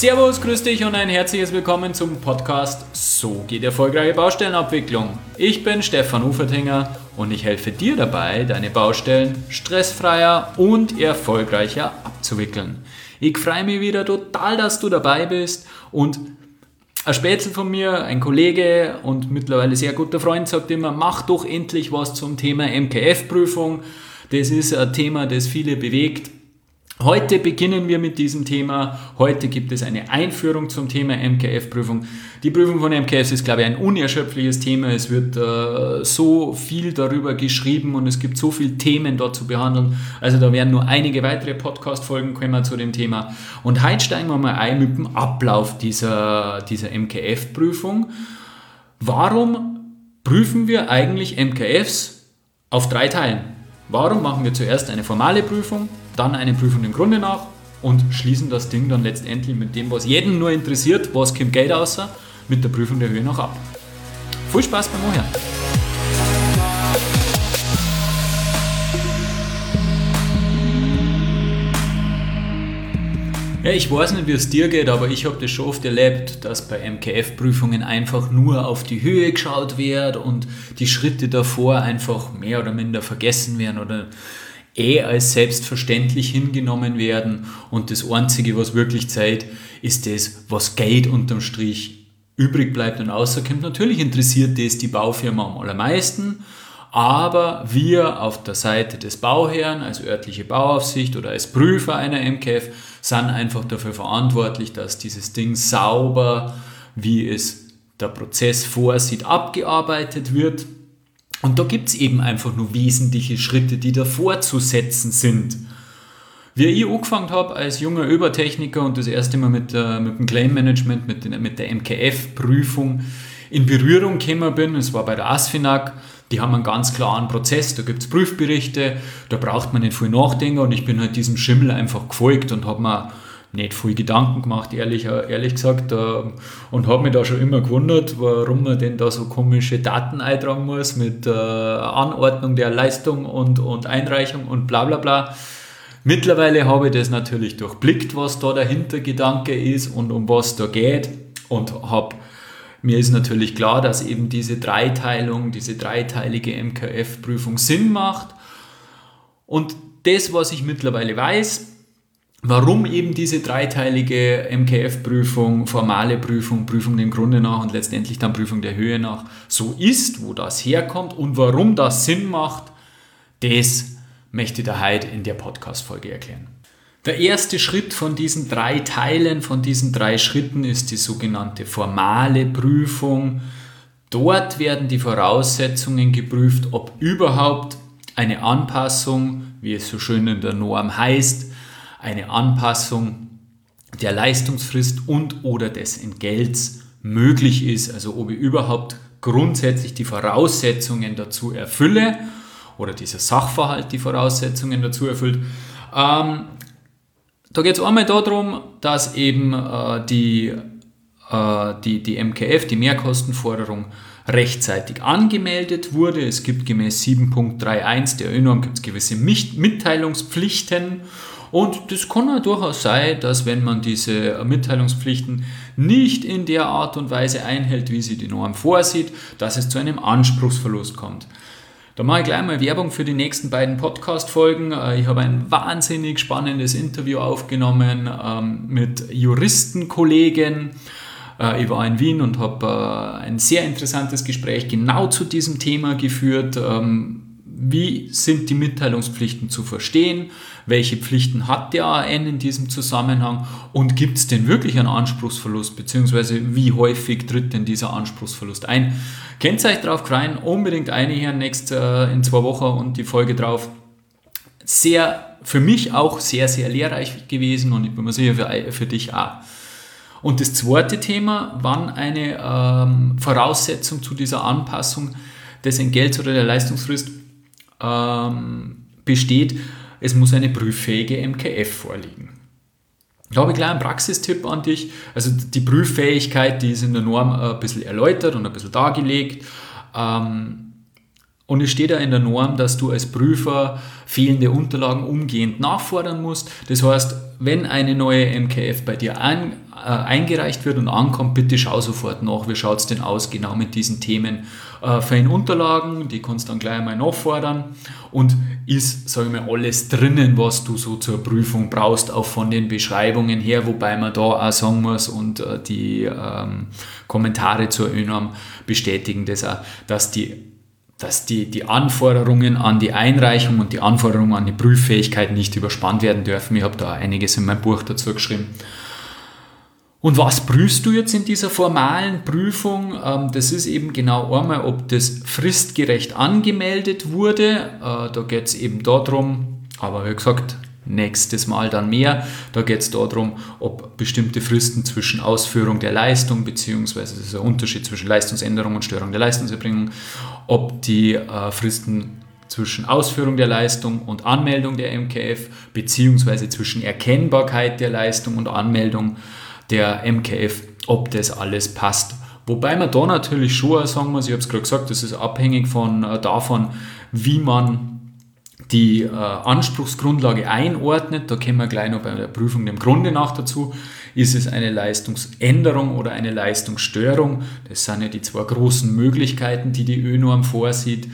Servus, grüß dich und ein herzliches Willkommen zum Podcast So geht erfolgreiche Baustellenabwicklung. Ich bin Stefan Ufertinger und ich helfe dir dabei, deine Baustellen stressfreier und erfolgreicher abzuwickeln. Ich freue mich wieder total, dass du dabei bist und ein Spätzl von mir, ein Kollege und mittlerweile sehr guter Freund sagt immer, mach doch endlich was zum Thema MKF-Prüfung. Das ist ein Thema, das viele bewegt. Heute beginnen wir mit diesem Thema. Heute gibt es eine Einführung zum Thema MKF-Prüfung. Die Prüfung von MKFs ist, glaube ich, ein unerschöpfliches Thema. Es wird so viel darüber geschrieben und es gibt so viele Themen dort zu behandeln. Also da werden nur einige weitere Podcast-Folgen kommen zu dem Thema. Und heute steigen wir mal ein mit dem Ablauf dieser MKF-Prüfung. Warum prüfen wir eigentlich MKFs auf 3 Teilen? Warum machen wir zuerst eine formale Prüfung, dann eine Prüfung im Grunde nach und schließen das Ding dann letztendlich mit dem, was jeden nur interessiert, was kommt Geld raus, mit der Prüfung der Höhe noch ab. Viel Spaß beim Anhören! Ja, ich weiß nicht, wie es dir geht, aber ich habe das schon oft erlebt, dass bei MKF-Prüfungen einfach nur auf die Höhe geschaut wird und die Schritte davor einfach mehr oder minder vergessen werden oder als selbstverständlich hingenommen werden und das Einzige, was wirklich zählt, ist das, was Geld unterm Strich übrig bleibt und außerkommt. Natürlich interessiert das die Baufirma am allermeisten, aber wir auf der Seite des Bauherrn als örtliche Bauaufsicht oder als Prüfer einer MKF sind einfach dafür verantwortlich, dass dieses Ding sauber, wie es der Prozess vorsieht, abgearbeitet wird. Und da gibt es eben einfach nur wesentliche Schritte, die davor zu setzen sind. Wie ich angefangen habe als junger Übertechniker und das erste Mal mit dem Claim Management, mit der MKF-Prüfung in Berührung gekommen bin, es war bei der ASFINAG, die haben einen ganz klaren Prozess, da gibt es Prüfberichte, da braucht man nicht viel nachdenken und ich bin halt diesem Schimmel einfach gefolgt und habe mir nicht viel Gedanken gemacht, ehrlich gesagt, und habe mich da schon immer gewundert, warum man denn da so komische Daten eintragen muss mit Anordnung der Leistung und Einreichung und bla bla bla. Mittlerweile habe ich das natürlich durchblickt, was da der Hintergedanke ist und um was da geht und mir ist natürlich klar, dass eben diese Dreiteilung, diese dreiteilige MKF-Prüfung Sinn macht. Und das, was ich mittlerweile weiß, warum eben diese dreiteilige MKF-Prüfung, formale Prüfung, Prüfung dem Grunde nach und letztendlich dann Prüfung der Höhe nach so ist, wo das herkommt und warum das Sinn macht, das möchte ich dir heute in der Podcast-Folge erklären. Der erste Schritt von diesen 3 Teilen, von diesen 3 Schritten ist die sogenannte formale Prüfung. Dort werden die Voraussetzungen geprüft, ob überhaupt eine Anpassung, wie es so schön in der Norm heißt, eine Anpassung der Leistungsfrist und oder des Entgelts möglich ist. Also ob ich überhaupt grundsätzlich die Voraussetzungen dazu erfülle oder dieser Sachverhalt die Voraussetzungen dazu erfüllt. Da geht es einmal darum, dass eben die MKF, die Mehrkostenforderung, rechtzeitig angemeldet wurde. Es gibt gemäß 7.31 der ÖNORM gibt es gewisse Mitteilungspflichten und das kann ja durchaus sein, dass wenn man diese Mitteilungspflichten nicht in der Art und Weise einhält, wie sie die Norm vorsieht, dass es zu einem Anspruchsverlust kommt. Da mache ich gleich mal Werbung für die nächsten beiden Podcast-Folgen. Ich habe ein wahnsinnig spannendes Interview aufgenommen mit Juristenkollegen. Ich war in Wien und habe ein sehr interessantes Gespräch genau zu diesem Thema geführt. Wie sind die Mitteilungspflichten zu verstehen? Welche Pflichten hat der AN in diesem Zusammenhang? Und gibt es denn wirklich einen Anspruchsverlust? Beziehungsweise wie häufig tritt denn dieser Anspruchsverlust ein? Könnt ihr euch drauf freuen? Unbedingt einhören in 2 Wochen und die Folge drauf. Für mich auch sehr, sehr lehrreich gewesen und ich bin mir sicher für dich auch. Und das zweite Thema, wann eine Voraussetzung zu dieser Anpassung des Entgelts oder der Leistungsfrist besteht, es muss eine prüffähige MKF vorliegen. Da habe ich gleich einen Praxistipp an dich. Also die Prüffähigkeit, die ist in der Norm ein bisschen erläutert und ein bisschen dargelegt. Und es steht ja in der Norm, dass du als Prüfer fehlende Unterlagen umgehend nachfordern musst. Das heißt, wenn eine neue MKF bei dir eingereicht wird und ankommt, bitte schau sofort nach, wie schaut es denn aus, genau mit diesen Themen für den Unterlagen, die kannst du dann gleich einmal nachfordern und ist, sage ich mal, alles drinnen, was du so zur Prüfung brauchst, auch von den Beschreibungen her, wobei man da auch sagen muss und die Kommentare zur ÖNORM bestätigen das auch, dass die Anforderungen an die Einreichung und die Anforderungen an die Prüffähigkeit nicht überspannt werden dürfen. Ich habe da einiges in meinem Buch dazu geschrieben. Und was prüfst du jetzt in dieser formalen Prüfung? Das ist eben genau einmal, ob das fristgerecht angemeldet wurde. Da geht es eben darum, aber wie gesagt, nächstes Mal dann mehr. Da geht es darum, ob bestimmte Fristen zwischen Ausführung der Leistung, beziehungsweise das ist ein Unterschied zwischen Leistungsänderung und Störung der Leistungserbringung, ob die Fristen zwischen Ausführung der Leistung und Anmeldung der MKF, beziehungsweise zwischen Erkennbarkeit der Leistung und Anmeldung der MKF, ob das alles passt. Wobei man da natürlich schon sagen muss, ich habe es gerade gesagt, das ist abhängig davon, wie man die Anspruchsgrundlage einordnet. Da kommen wir gleich noch bei der Prüfung dem Grunde nach dazu. Ist es eine Leistungsänderung oder eine Leistungsstörung? Das sind ja die zwei großen Möglichkeiten, die die ÖNORM vorsieht.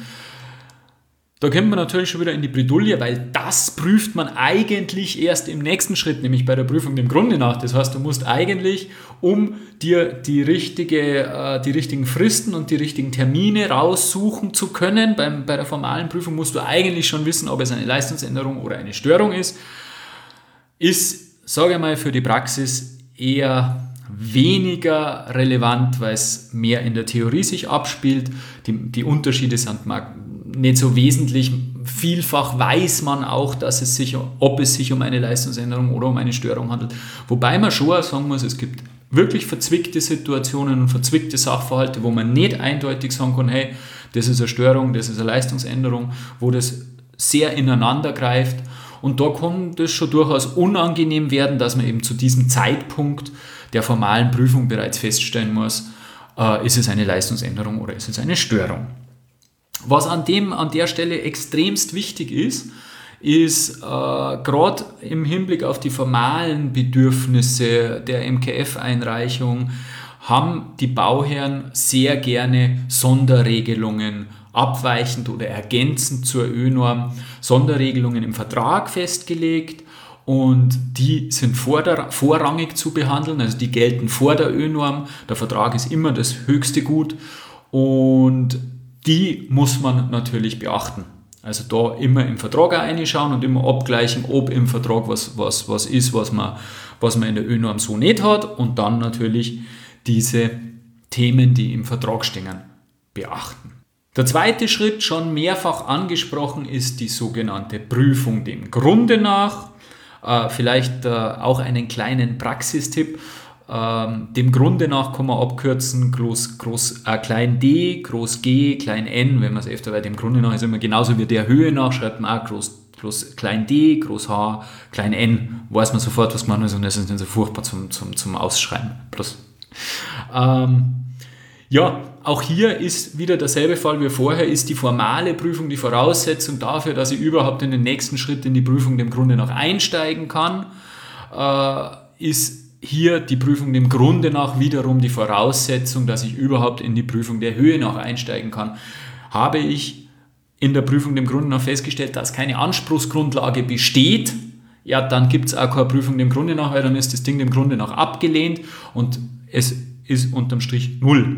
Da kommt man natürlich schon wieder in die Bredouille, weil das prüft man eigentlich erst im nächsten Schritt, nämlich bei der Prüfung dem Grunde nach. Das heißt, du musst eigentlich, um dir die richtigen Fristen und die richtigen Termine raussuchen zu können, bei der formalen Prüfung musst du eigentlich schon wissen, ob es eine Leistungsänderung oder eine Störung ist. Ist, sage ich mal, für die Praxis eher weniger relevant, weil es mehr in der Theorie sich abspielt. Die Unterschiede sind nicht so wesentlich. Vielfach weiß man auch, ob es sich um eine Leistungsänderung oder um eine Störung handelt. Wobei man schon auch sagen muss, es gibt wirklich verzwickte Situationen und verzwickte Sachverhalte, wo man nicht eindeutig sagen kann, hey, das ist eine Störung, das ist eine Leistungsänderung, wo das sehr ineinander greift. Und da kann das schon durchaus unangenehm werden, dass man eben zu diesem Zeitpunkt der formalen Prüfung bereits feststellen muss, ist es eine Leistungsänderung oder ist es eine Störung. Was an der Stelle extremst wichtig ist gerade im Hinblick auf die formalen Bedürfnisse der MKF-Einreichung, haben die Bauherren sehr gerne Sonderregelungen, abweichend oder ergänzend zur ÖNORM, Sonderregelungen im Vertrag festgelegt und die sind vorrangig zu behandeln, also die gelten vor der ÖNORM, der Vertrag ist immer das höchste Gut und die muss man natürlich beachten. Also da immer im Vertrag reinschauen und immer abgleichen, ob im Vertrag was ist, was man in der ÖNORM so nicht hat und dann natürlich diese Themen, die im Vertrag stehen, beachten. Der zweite Schritt, schon mehrfach angesprochen, ist die sogenannte Prüfung dem Grunde nach. Vielleicht auch einen kleinen Praxistipp. Dem Grunde nach kann man abkürzen, klein d, groß g, klein n, wenn man es öfter, weil dem Grunde nach ist immer genauso wie der Höhe nach, schreibt man auch groß klein d, groß h, klein n, weiß man sofort, was man ist und das ist nicht so furchtbar zum Ausschreiben. Ja, auch hier ist wieder derselbe Fall wie vorher, ist die formale Prüfung die Voraussetzung dafür, dass ich überhaupt in den nächsten Schritt in die Prüfung dem Grunde nach einsteigen kann, ist hier die Prüfung dem Grunde nach wiederum die Voraussetzung, dass ich überhaupt in die Prüfung der Höhe nach einsteigen kann. Habe ich in der Prüfung dem Grunde nach festgestellt, dass keine Anspruchsgrundlage besteht, ja, dann gibt es auch keine Prüfung dem Grunde nach, weil dann ist das Ding dem Grunde nach abgelehnt und es ist unterm Strich 0.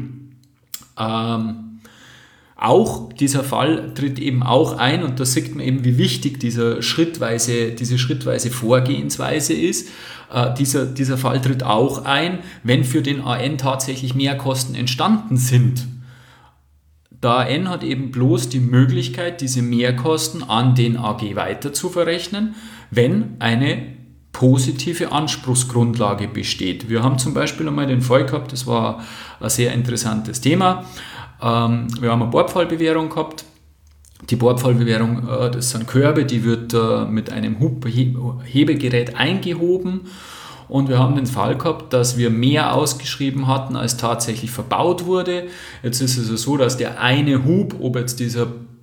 Auch dieser Fall tritt eben auch ein und da sieht man eben, wie wichtig diese schrittweise Vorgehensweise ist. Dieser Fall tritt auch ein, wenn für den AN tatsächlich Mehrkosten entstanden sind. Der AN hat eben bloß die Möglichkeit, diese Mehrkosten an den AG weiter zu verrechnen, wenn eine positive Anspruchsgrundlage besteht. Wir haben zum Beispiel einmal den Fall gehabt, das war ein sehr interessantes Thema. Wir haben eine Bordpfahlbewährung gehabt. Die Bordpfahlbewährung, das sind Körbe, die wird mit einem Hebegerät eingehoben und wir haben den Fall gehabt, dass wir mehr ausgeschrieben hatten, als tatsächlich verbaut wurde. Jetzt ist es so, dass der eine Hub, ob jetzt dieser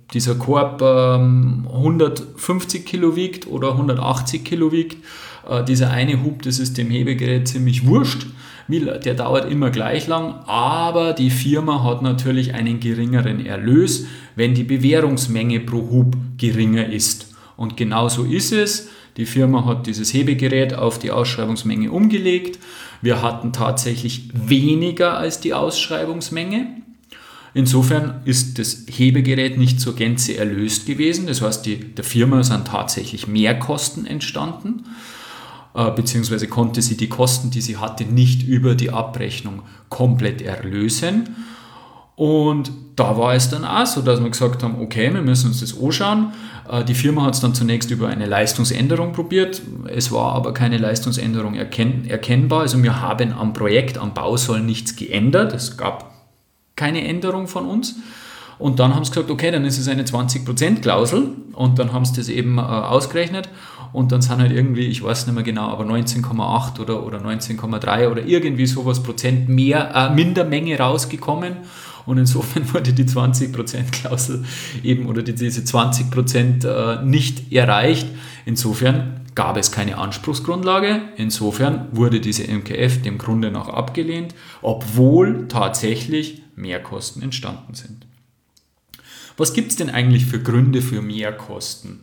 dieser Korb 150 Kilo wiegt oder 180 Kilo wiegt, dieser eine Hub, das ist dem Hebegerät ziemlich wurscht. Der dauert immer gleich lang, aber die Firma hat natürlich einen geringeren Erlös, wenn die Bewährungsmenge pro Hub geringer ist. Und genau so ist es. Die Firma hat dieses Hebegerät auf die Ausschreibungsmenge umgelegt. Wir hatten tatsächlich weniger als die Ausschreibungsmenge. Insofern ist das Hebegerät nicht zur Gänze erlöst gewesen. Das heißt, der Firma sind tatsächlich Mehrkosten entstanden, beziehungsweise konnte sie die Kosten, die sie hatte, nicht über die Abrechnung komplett erlösen. Und da war es dann auch so, dass wir gesagt haben, okay, wir müssen uns das anschauen. Die Firma hat es dann zunächst über eine Leistungsänderung probiert. Es war aber keine Leistungsänderung erkennbar. Also wir haben am Projekt, am Bausoll nichts geändert. Es gab keine Änderung von uns. Und dann haben sie gesagt, okay, dann ist es eine 20%-Klausel. Und dann haben sie das eben ausgerechnet. Und dann sind halt irgendwie, ich weiß nicht mehr genau, aber 19,8 oder 19,3 oder irgendwie sowas Prozent minder Menge rausgekommen. Und insofern wurde die 20%-Klausel eben oder diese 20% nicht erreicht. Insofern gab es keine Anspruchsgrundlage. Insofern wurde diese MKF dem Grunde nach abgelehnt, obwohl tatsächlich Mehrkosten entstanden sind. Was gibt es denn eigentlich für Gründe für Mehrkosten?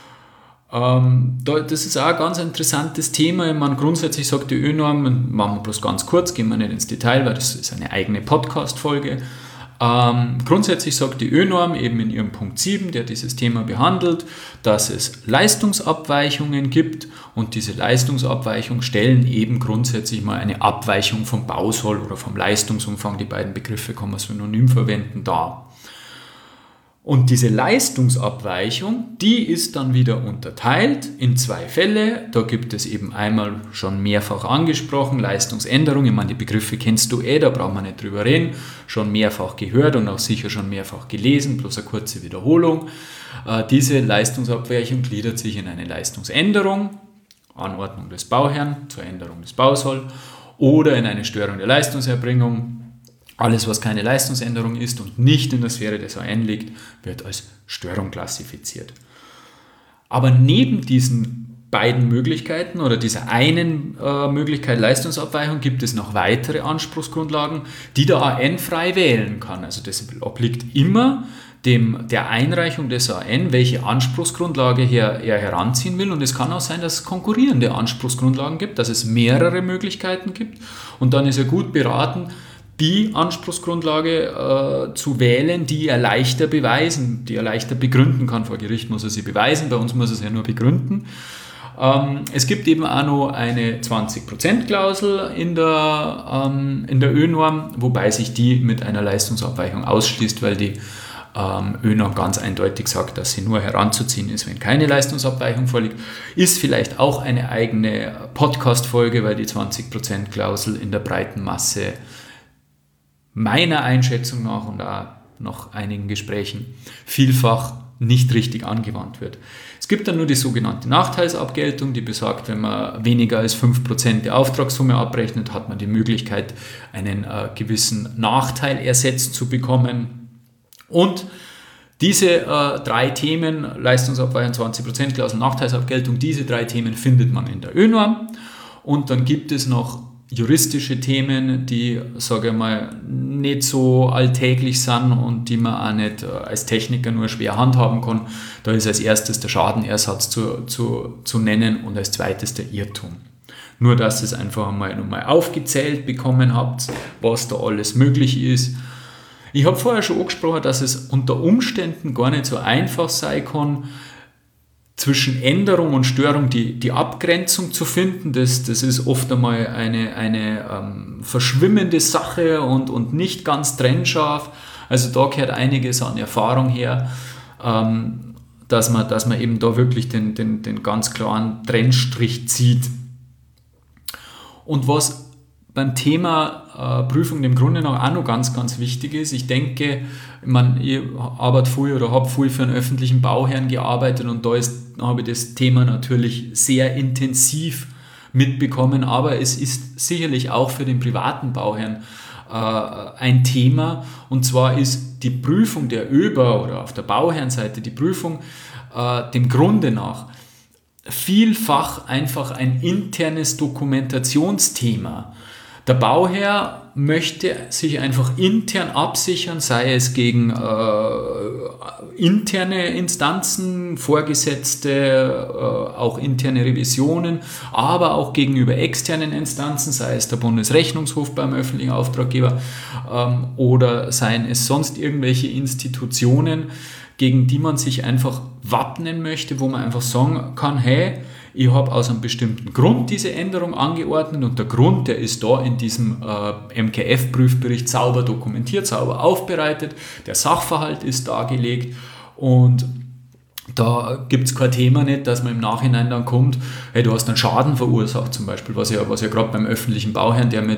Das ist auch ein ganz interessantes Thema. Ich meine, grundsätzlich sagt die ÖNORM, machen wir bloß ganz kurz, gehen wir nicht ins Detail, weil das ist eine eigene Podcast-Folge. Grundsätzlich sagt die ÖNORM eben in ihrem Punkt 7, der dieses Thema behandelt, dass es Leistungsabweichungen gibt und diese Leistungsabweichungen stellen eben grundsätzlich mal eine Abweichung vom Bausoll oder vom Leistungsumfang, die beiden Begriffe kann man synonym verwenden, dar. Und diese Leistungsabweichung, die ist dann wieder unterteilt in zwei Fälle. Da gibt es eben einmal schon mehrfach angesprochen, Leistungsänderung. Ich meine, die Begriffe kennst du da brauchen wir nicht drüber reden. Schon mehrfach gehört und auch sicher schon mehrfach gelesen, bloß eine kurze Wiederholung. Diese Leistungsabweichung gliedert sich in eine Leistungsänderung, Anordnung des Bauherrn zur Änderung des Bausoll oder in eine Störung der Leistungserbringung. Alles, was keine Leistungsänderung ist und nicht in der Sphäre des AN liegt, wird als Störung klassifiziert. Aber neben diesen beiden Möglichkeiten oder dieser einen Möglichkeit Leistungsabweichung gibt es noch weitere Anspruchsgrundlagen, die der AN frei wählen kann. Also das obliegt immer der Einreichung des AN, welche Anspruchsgrundlage er heranziehen will. Und es kann auch sein, dass es konkurrierende Anspruchsgrundlagen gibt, dass es mehrere Möglichkeiten gibt. Und dann ist er gut beraten, die Anspruchsgrundlage zu wählen, die er leichter beweisen, die er leichter begründen kann. Vor Gericht muss er sie beweisen, bei uns muss er es ja nur begründen. Es gibt eben auch noch eine 20%-Klausel in der ÖNORM, wobei sich die mit einer Leistungsabweichung ausschließt, weil die ÖNORM ganz eindeutig sagt, dass sie nur heranzuziehen ist, wenn keine Leistungsabweichung vorliegt. Ist vielleicht auch eine eigene Podcast-Folge, weil die 20%-Klausel in der breiten Masse meiner Einschätzung nach und auch nach einigen Gesprächen vielfach nicht richtig angewandt wird. Es gibt dann nur die sogenannte Nachteilsabgeltung, die besagt, wenn man weniger als 5% der Auftragssumme abrechnet, hat man die Möglichkeit, einen gewissen Nachteil ersetzt zu bekommen. Und diese drei Themen, Leistungsabweichung, 20%-Klausel, Nachteilsabgeltung, diese drei Themen findet man in der ÖNORM. Und dann gibt es noch juristische Themen, die, sage ich mal, nicht so alltäglich sind und die man auch nicht als Techniker nur schwer handhaben kann. Da ist als erstes der Schadenersatz zu nennen und als zweites der Irrtum. Nur, dass ihr es einfach nochmal aufgezählt bekommen habt, was da alles möglich ist. Ich habe vorher schon angesprochen, dass es unter Umständen gar nicht so einfach sein kann, zwischen Änderung und Störung die Abgrenzung zu finden. Das ist oft einmal eine verschwimmende Sache und nicht ganz trennscharf. Also da gehört einiges an Erfahrung her, dass man eben da wirklich den ganz klaren Trennstrich zieht. Und was beim Thema Prüfung im Grunde noch auch noch ganz, ganz wichtig ist, ich denke, ich arbeite viel oder habe viel für einen öffentlichen Bauherrn gearbeitet und da habe ich das Thema natürlich sehr intensiv mitbekommen, aber es ist sicherlich auch für den privaten Bauherrn ein Thema. Und zwar ist die Prüfung der ÖBA oder auf der Bauherrenseite die Prüfung dem Grunde nach vielfach einfach ein internes Dokumentationsthema. Der Bauherr möchte sich einfach intern absichern, sei es gegen interne Instanzen, Vorgesetzte, auch interne Revisionen, aber auch gegenüber externen Instanzen, sei es der Bundesrechnungshof beim öffentlichen Auftraggeber oder seien es sonst irgendwelche Institutionen, gegen die man sich einfach wappnen möchte, wo man einfach sagen kann, hey, ich habe aus einem bestimmten Grund diese Änderung angeordnet und der Grund, der ist da in diesem MKF-Prüfbericht sauber dokumentiert, sauber aufbereitet, der Sachverhalt ist dargelegt und da gibt es kein Thema nicht, dass man im Nachhinein dann kommt, hey, du hast einen Schaden verursacht zum Beispiel, was ja gerade beim öffentlichen Bauherrn, der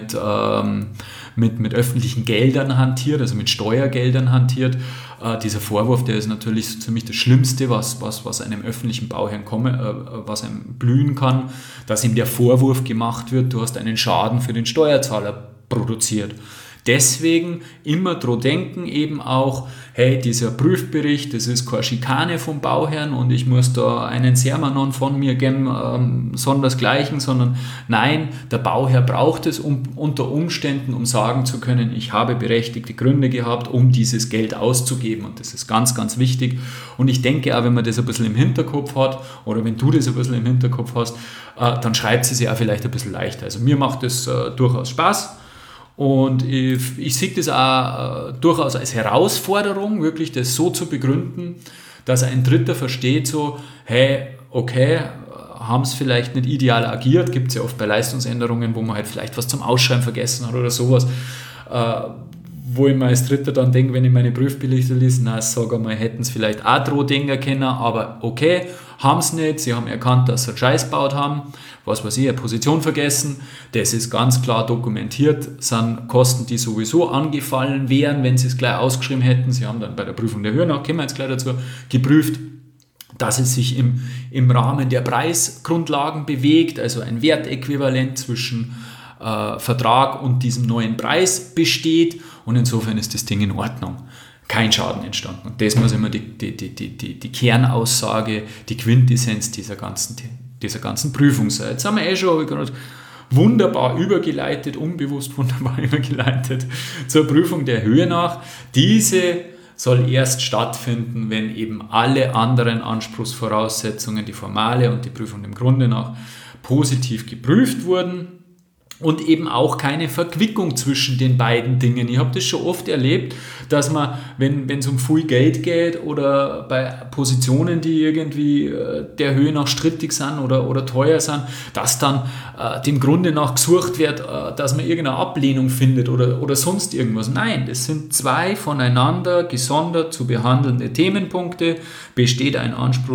mit öffentlichen Geldern hantiert, also mit Steuergeldern hantiert, dieser Vorwurf, der ist natürlich so ziemlich das Schlimmste, was einem öffentlichen Bauherrn was einem blühen kann, dass ihm der Vorwurf gemacht wird, du hast einen Schaden für den Steuerzahler produziert. Deswegen immer dran denken, eben auch, hey, dieser Prüfbericht, das ist keine Schikane vom Bauherrn und ich muss da einen Sermon von mir geben, sondersgleichen, sondern nein, der Bauherr braucht es unter Umständen, um sagen zu können, ich habe berechtigte Gründe gehabt, um dieses Geld auszugeben und das ist ganz, ganz wichtig und ich denke auch, wenn man das ein bisschen im Hinterkopf hat oder wenn du das ein bisschen im Hinterkopf hast, dann schreibt es sich auch vielleicht ein bisschen leichter. Also mir macht das durchaus Spaß. Und ich sehe das auch durchaus als Herausforderung, wirklich das so zu begründen, dass ein Dritter versteht so, hey, okay, haben es vielleicht nicht ideal agiert, gibt es ja oft bei Leistungsänderungen, wo man halt vielleicht was zum Ausschreiben vergessen hat oder sowas, wo ich mir als Dritter dann denke, wenn ich meine Prüfberichte lese, na, sag einmal, hätten es vielleicht auch denken können, aber okay, haben es nicht, sie haben erkannt, dass sie Scheiß gebaut haben, was weiß ich, eine Position vergessen, das ist ganz klar dokumentiert, sind Kosten, die sowieso angefallen wären, wenn sie es gleich ausgeschrieben hätten, sie haben dann bei der Prüfung der Höhe nach, kommen wir jetzt gleich dazu, geprüft, dass es sich im Rahmen der Preisgrundlagen bewegt, also ein Wertäquivalent zwischen Vertrag und diesem neuen Preis besteht und insofern ist das Ding in Ordnung. Kein Schaden entstanden. Und das muss immer die Kernaussage, die Quintessenz dieser ganzen Prüfung sein. Jetzt haben wir schon, habe ich gerade wunderbar übergeleitet, unbewusst wunderbar übergeleitet zur Prüfung der Höhe nach. Diese soll erst stattfinden, wenn eben alle anderen Anspruchsvoraussetzungen, die formale und die Prüfung im Grunde nach, positiv geprüft wurden. Und eben auch keine Verquickung zwischen den beiden Dingen. Ich habe das schon oft erlebt, dass man, wenn es um viel Geld geht oder bei Positionen, die irgendwie der Höhe nach strittig sind oder teuer sind, dass dann dem Grunde nach gesucht wird, dass man irgendeine Ablehnung findet oder sonst irgendwas. Nein, das sind zwei voneinander gesondert zu behandelnde Themenpunkte. Besteht eine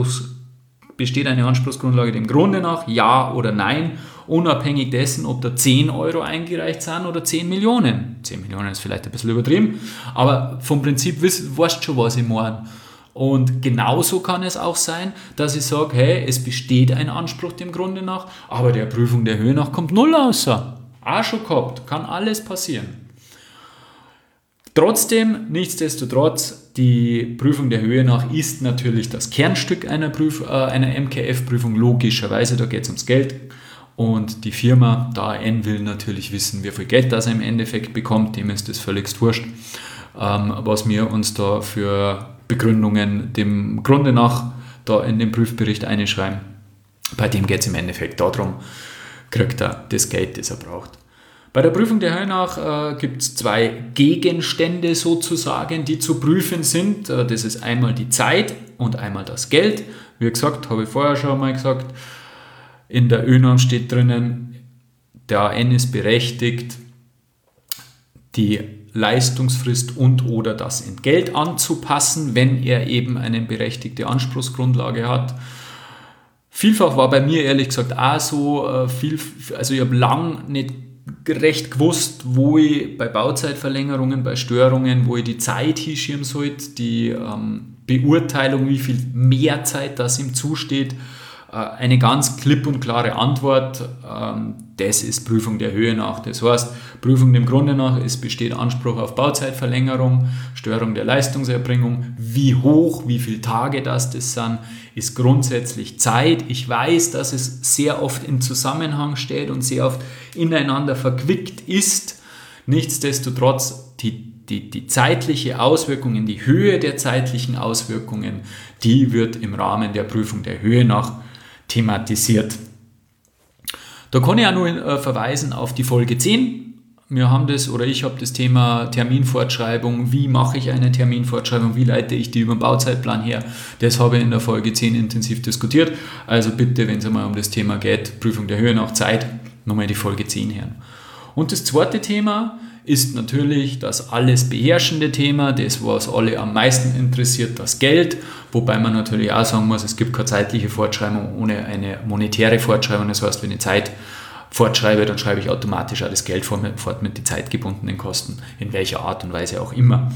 Anspruchsgrundlage dem Grunde nach, ja oder nein, unabhängig dessen, ob da 10 Euro eingereicht sind oder 10 Millionen. 10 Millionen ist vielleicht ein bisschen übertrieben, aber vom Prinzip weißt du schon, was ich meine. Und genauso kann es auch sein, dass ich sage, hey, es besteht ein Anspruch dem Grunde nach, aber der Prüfung der Höhe nach kommt 0 raus. Auch schon gehabt, kann alles passieren. Trotzdem, nichtsdestotrotz, die Prüfung der Höhe nach ist natürlich das Kernstück einer MKF-Prüfung, logischerweise, da geht es ums Geld. Und die Firma, der AN, will natürlich wissen, wie viel Geld das er im Endeffekt bekommt, dem ist das völlig wurscht, was wir uns da für Begründungen dem Grunde nach da in den Prüfbericht einschreiben. Bei dem geht es im Endeffekt darum, kriegt er das Geld, das er braucht. Bei der Prüfung der Höhe nach gibt es 2 Gegenstände sozusagen, die zu prüfen sind. Das ist einmal die Zeit und einmal das Geld. Wie gesagt, habe ich vorher schon mal gesagt, in der ÖNORM steht drinnen, der AN ist berechtigt, die Leistungsfrist und oder das Entgelt anzupassen, wenn er eben eine berechtigte Anspruchsgrundlage hat. Vielfach war bei mir ehrlich gesagt auch so, also ich habe lang nicht recht gewusst, wo ich bei Bauzeitverlängerungen, bei Störungen, wo ich die Zeit hinschieben sollte, die Beurteilung, wie viel mehr Zeit das ihm zusteht, eine ganz klipp und klare Antwort, das ist Prüfung der Höhe nach. Das heißt, Prüfung dem Grunde nach, es besteht Anspruch auf Bauzeitverlängerung, Störung der Leistungserbringung. Wie hoch, wie viele Tage das sind, ist grundsätzlich Zeit. Ich weiß, dass es sehr oft im Zusammenhang steht und sehr oft ineinander verquickt ist. Nichtsdestotrotz, die zeitliche Auswirkung, in die Höhe der zeitlichen Auswirkungen, die wird im Rahmen der Prüfung der Höhe nach thematisiert. Da kann ich auch nur verweisen auf die Folge 10. Ich habe das Thema Terminfortschreibung. Wie mache ich eine Terminfortschreibung? Wie leite ich die über den Bauzeitplan her? Das habe ich in der Folge 10 intensiv diskutiert. Also bitte, wenn es einmal um das Thema geht, Prüfung der Höhe nach Zeit, nochmal die Folge 10 hören. Und das zweite Thema ist natürlich das alles beherrschende Thema, das, was alle am meisten interessiert, das Geld, wobei man natürlich auch sagen muss, es gibt keine zeitliche Fortschreibung ohne eine monetäre Fortschreibung. Das heißt, wenn ich Zeit fortschreibe, dann schreibe ich automatisch auch das Geld fort mit den zeitgebundenen Kosten, in welcher Art und Weise auch immer.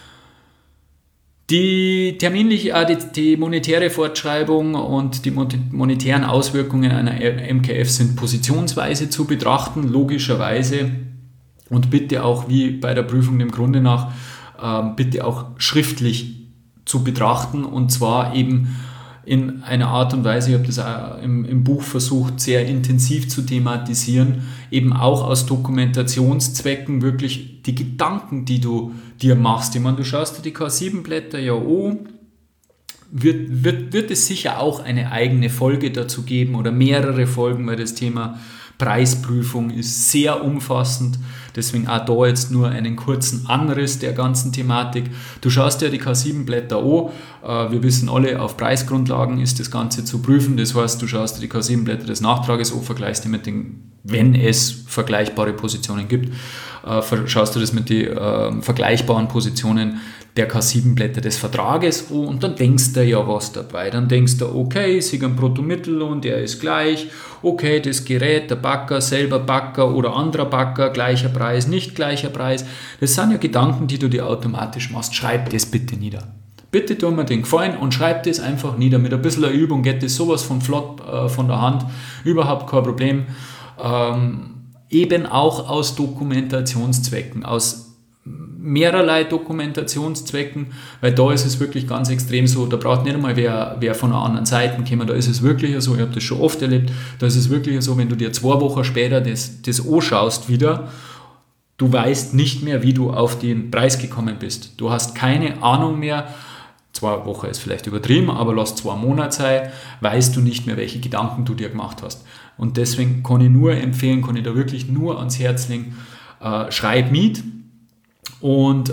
Die monetäre Fortschreibung und die monetären Auswirkungen einer MKF sind positionsweise zu betrachten, logischerweise. Und bitte auch, wie bei der Prüfung dem Grunde nach, bitte auch schriftlich zu betrachten, und zwar eben in einer Art und Weise, ich habe das auch im Buch versucht, sehr intensiv zu thematisieren, eben auch aus Dokumentationszwecken wirklich die Gedanken, die du dir machst. Ich meine, du schaust dir die K7-Blätter ja an, wird es sicher auch eine eigene Folge dazu geben oder mehrere Folgen, weil das Thema Preisprüfung ist sehr umfassend, deswegen auch da jetzt nur einen kurzen Anriss der ganzen Thematik. Du schaust dir die K7-Blätter an, wir wissen alle, auf Preisgrundlagen ist das Ganze zu prüfen, das heißt, du schaust dir die K7-Blätter des Nachtrages an, vergleichst die mit den, wenn es vergleichbare Positionen gibt, schaust du das mit den vergleichbaren Positionen der K7-Blätter des Vertrages an und dann denkst du ja was dabei. Dann denkst du, okay, ich sehe einen Bruttomittellohn, der ist gleich, okay, das Gerät, der Bagger, selber Bagger oder anderer Bagger, gleicher Preis, nicht gleicher Preis. Das sind ja Gedanken, die du dir automatisch machst. Schreib das bitte nieder. Bitte tu mir den Gefallen und schreib das einfach nieder. Mit ein bisschen Übung geht das sowas von flott von der Hand. Überhaupt kein Problem. Eben auch aus Dokumentationszwecken, aus mehrerlei Dokumentationszwecken, weil da ist es wirklich ganz extrem so, da braucht nicht einmal wer von einer anderen Seite kommen, da ist es wirklich so, ich habe das schon oft erlebt, da ist es wirklich so, wenn du dir 2 Wochen später das anschaust wieder, du weißt nicht mehr, wie du auf den Preis gekommen bist. Du hast keine Ahnung mehr, 2 Wochen ist vielleicht übertrieben, aber lass 2 Monate sein, weißt du nicht mehr, welche Gedanken du dir gemacht hast. Und deswegen kann ich nur empfehlen, kann ich da wirklich nur ans Herz legen, schreib mit. Und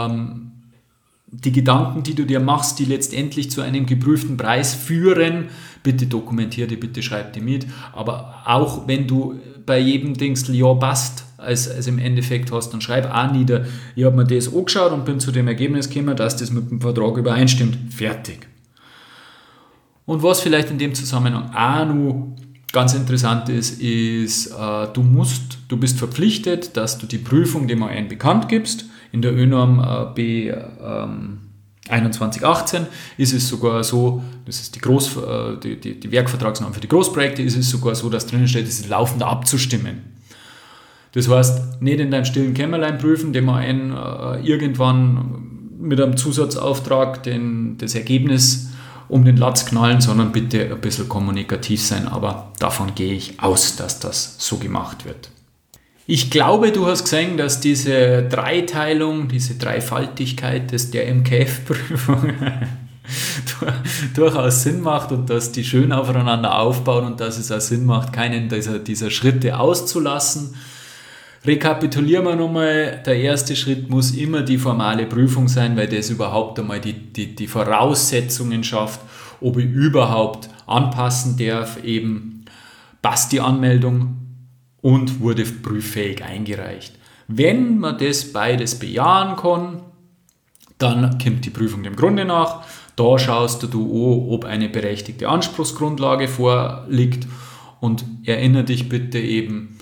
die Gedanken, die du dir machst, die letztendlich zu einem geprüften Preis führen, bitte dokumentiere die, bitte schreib die mit. Aber auch wenn du bei jedem denkst, ja passt, als im Endeffekt hast, dann schreib auch nieder, ich habe mir das angeschaut und bin zu dem Ergebnis gekommen, dass das mit dem Vertrag übereinstimmt. Fertig. Und was vielleicht in dem Zusammenhang auch noch ganz interessant ist, du bist verpflichtet, dass du die Prüfung dem AN bekannt gibst. In der ÖNORM B 2118 ist es sogar so, das ist die Werkvertragsnorm für die Großprojekte, ist es sogar so, dass drinnen steht, es ist laufend abzustimmen. Das heißt, nicht in deinem stillen Kämmerlein prüfen, dem AN irgendwann mit einem Zusatzauftrag das Ergebnis um den Latz knallen, sondern bitte ein bisschen kommunikativ sein, aber davon gehe ich aus, dass das so gemacht wird. Ich glaube, du hast gesehen, dass diese Dreiteilung, diese Dreifaltigkeit der MKF-Prüfung durchaus Sinn macht und dass die schön aufeinander aufbauen und dass es auch Sinn macht, keinen dieser Schritte auszulassen. Rekapitulieren wir nochmal, der erste Schritt muss immer die formale Prüfung sein, weil das überhaupt einmal die Voraussetzungen schafft, ob ich überhaupt anpassen darf, eben passt die Anmeldung und wurde prüffähig eingereicht. Wenn man das beides bejahen kann, dann kommt die Prüfung dem Grunde nach. Da schaust du an, ob eine berechtigte Anspruchsgrundlage vorliegt und erinnere dich bitte eben,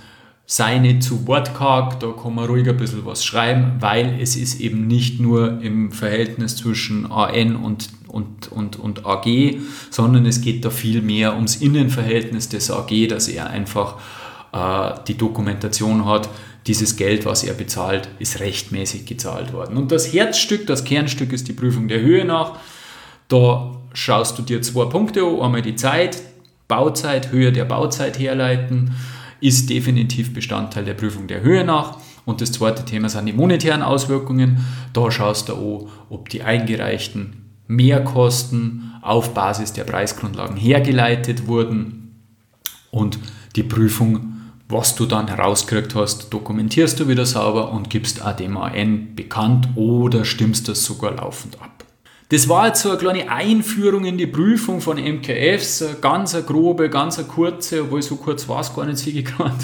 sei nicht zu wortkarg, da kann man ruhig ein bisschen was schreiben, weil es ist eben nicht nur im Verhältnis zwischen AN und AG, sondern es geht da viel mehr ums Innenverhältnis des AG, dass er einfach die Dokumentation hat, dieses Geld, was er bezahlt, ist rechtmäßig gezahlt worden. Und das Herzstück, das Kernstück ist die Prüfung der Höhe nach. Da schaust du dir 2 Punkte an, einmal die Zeit, Bauzeit, Höhe der Bauzeit herleiten, ist definitiv Bestandteil der Prüfung der Höhe nach. Und das zweite Thema sind die monetären Auswirkungen. Da schaust du an, ob die eingereichten Mehrkosten auf Basis der Preisgrundlagen hergeleitet wurden. Und die Prüfung, was du dann herausgekriegt hast, dokumentierst du wieder sauber und gibst auch dem AN bekannt oder stimmst das sogar laufend ab. Das war jetzt so eine kleine Einführung in die Prüfung von MKFs, ganz eine grobe, ganz eine kurze, obwohl so kurz war es gar nicht, sehe ich gerade.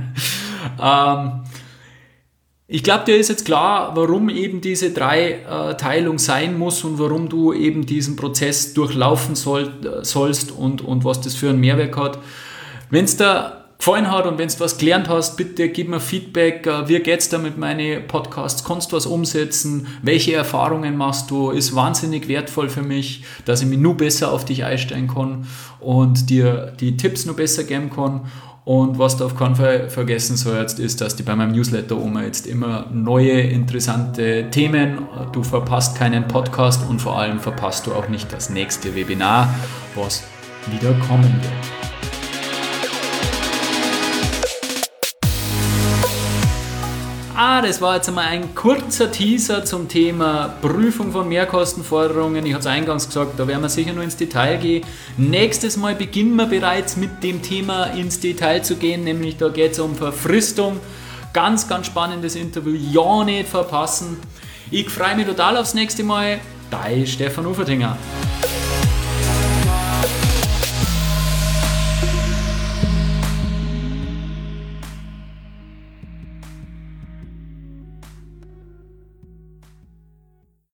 Ich glaube, dir ist jetzt klar, warum eben diese Dreiteilung sein muss und warum du eben diesen Prozess durchlaufen sollst und was das für einen Mehrwert hat. Wenn es dir gefallen hat und wenn du was gelernt hast, bitte gib mir Feedback. Wie geht es da mit meinen Podcasts? Kannst du was umsetzen? Welche Erfahrungen machst du? Ist wahnsinnig wertvoll für mich, dass ich mich nur besser auf dich einstellen kann und dir die Tipps noch besser geben kann. Und was du auf keinen Fall vergessen sollst, ist, dass die bei meinem Newsletter jetzt immer neue, interessante Themen, du verpasst keinen Podcast und vor allem verpasst du auch nicht das nächste Webinar, was wieder kommen wird. Das war jetzt einmal ein kurzer Teaser zum Thema Prüfung von Mehrkostenforderungen. Ich habe es eingangs gesagt, da werden wir sicher nur ins Detail gehen. Nächstes Mal beginnen wir bereits mit dem Thema ins Detail zu gehen, nämlich da geht es um Verfristung. Ganz, ganz spannendes Interview, ja nicht verpassen. Ich freue mich total aufs nächste Mal. Dein Stefan Ufertinger.